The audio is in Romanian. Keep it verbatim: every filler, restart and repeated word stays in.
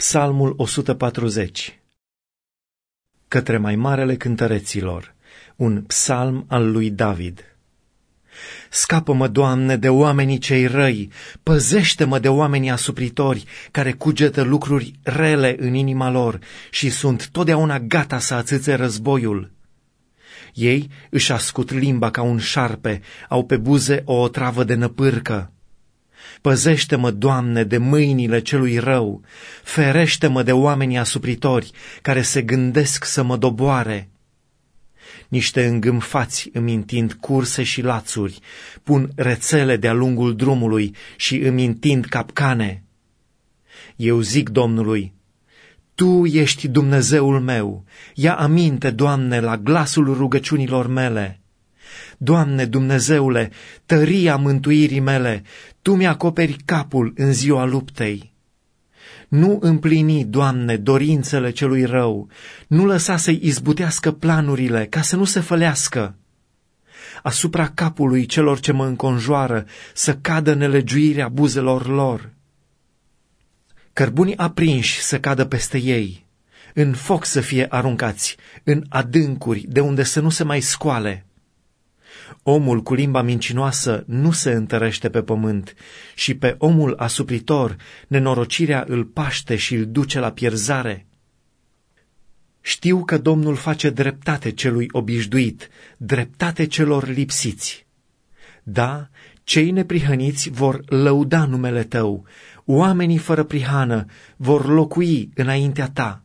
Psalmul o sută patruzeci. Către mai marele cântăreților, un psalm al lui David. Scapă-mă, Doamne, de oamenii cei răi, păzește-mă de oamenii asupritori, care cugetă lucruri rele în inima lor și sunt totdeauna gata să ațâțe războiul. Ei își ascut limba ca un șarpe, au pe buze o otravă de năpârcă. Păzește-mă, Doamne, de mâinile celui rău, ferește-mă de oamenii asupritori, care se gândesc să mă doboare. Niște îngâmfați îmi întind curse și lațuri, pun rețele de-a lungul drumului și îmi întind capcane. Eu zic Domnului: Tu ești Dumnezeul meu, ia aminte, Doamne, la glasul rugăciunilor mele. Doamne Dumnezeule, tăria mântuirii mele, Tu mi-acoperi capul în ziua luptei. Nu împlini, Doamne, dorințele celui rău, nu lăsa să-i izbutească planurile, ca să nu se fălească. Asupra capului celor ce mă înconjoară să cadă nelegiuirea buzelor lor. Cărbuni aprinși să cadă peste ei, în foc să fie aruncați, în adâncuri de unde să nu se mai scoale. Omul cu limba mincinoasă nu se întărește pe pământ și pe omul asupritor nenorocirea îl paște și îl duce la pierzare. Știu că Domnul face dreptate celui obișnuit, dreptate celor lipsiți. Da, cei neprihăniți vor lăuda numele Tău, oamenii fără prihană vor locui înaintea Ta.